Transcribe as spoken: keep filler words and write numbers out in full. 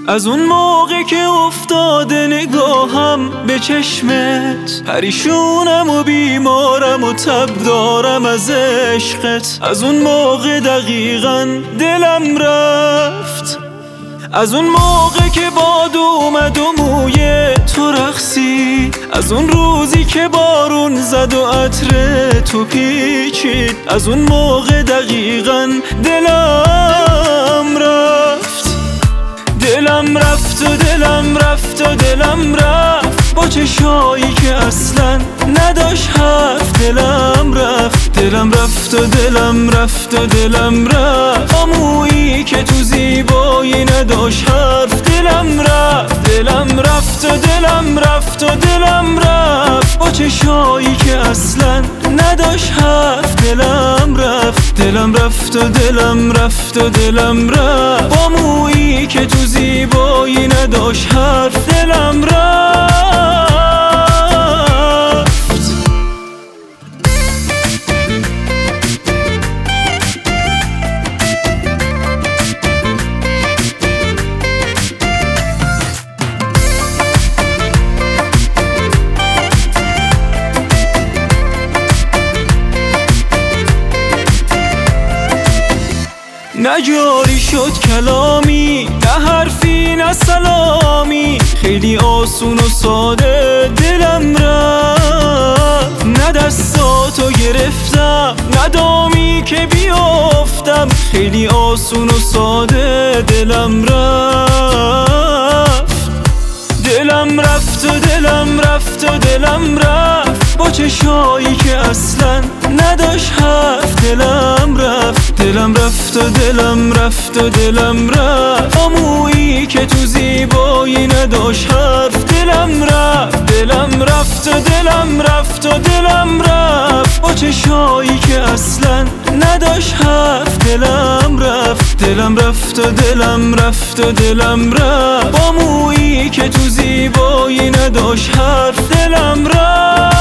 از اون موقع که افتاده نگاهم به چشمت، پریشونم و بیمارم و تب دارم از عشقت. از اون موقع دقیقاً دلم رفت، از اون موقع که باد اومد و موی تو رقصی، از اون روزی که بارون زد و عطر تو پیچید. از اون موقع دقیقاً دلم رفت، دلم رفت و دلم رفت و دلم رفت با چشایی که اصلا نداشت حرف. دلم رفت، دلم رفت و دلم رفت و دلم رفت با مویی که تو زیبایی نداشت حرف. دلم رفت، دلم رفت و دلم رفت و دلم رفت با چشایی که اصلا نداشت حرف. دلم رفت، دلم رفت و دلم رفت و دلم رفت با مویی که تو زیبایی نداشت حرف. دلم رفت. نه جاری شد کلامی، نه حرفی نه سلامی، خیلی آسون و ساده دلم رفت. نه دستاتو گرفتم، نه دامی که بیافتم، خیلی آسون و ساده دلم رفت. دلم رفت و دلم رفت و دلم رفت با چشایی که اصلا نداشت حرف. دلم رفت، دلم رفت و دلم رفت و دلم رفت با مویی که تو زیبایی نداشت حرف. دلم رفت، دلم رفت و دلم رفت و دلم رفت با چشایی که اصلا نداشت حرف. دلم رفت، دلم رفت و دلم رفت و دلم رفت با مویی که تو زیبایی نداشت حرف. دلم رفت.